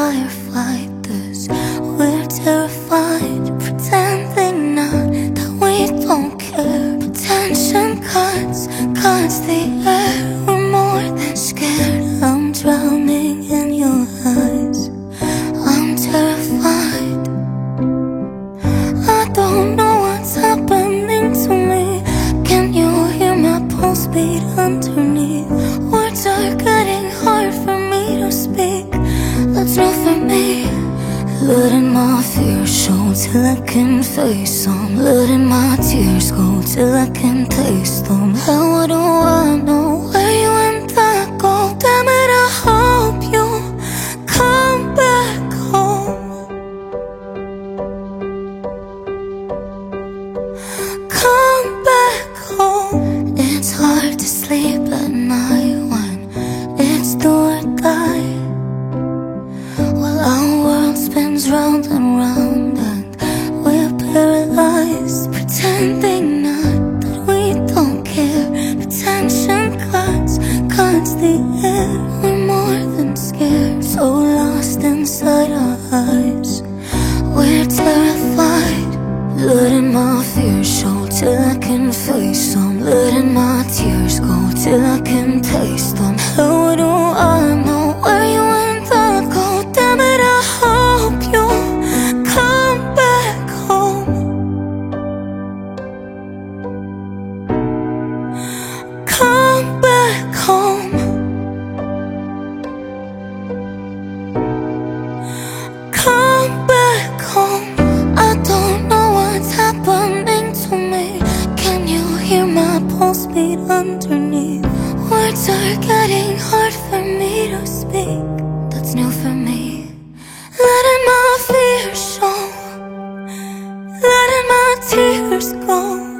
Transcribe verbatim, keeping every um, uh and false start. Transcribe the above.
firefighters. We're terrified, pretending not that we don't care. Attention cuts, cuts the air. We're more than scared. I'm drowning in your eyes. I'm terrified. I don't know what's happening to me. Can you hear my pulse beat underneath? Words are getting hard for me to speak. That's not for me. Letting my fears show till I can face them. Letting my tears go till I can taste them. And what do I know where you and I go? Damn it, I hope you come back home. Come back home. It's hard to sleep at night when it's do or die. While our world spins round and round and we're paralyzed, pretending not that we don't care. Attention cuts, cuts the air. We're more than scared, so lost inside our eyes. We're terrified. Letting my fears show till I can face them. Letting my tears go till I can taste them. And what do I know where you and I go? Damn it, I hope you come back home. Come back home. Come back home. I don't know what's happening to me. Can you hear my pulse beat underneath? Words are getting hard for me to speak. That's new for me. Letting my fears show, letting my tears go.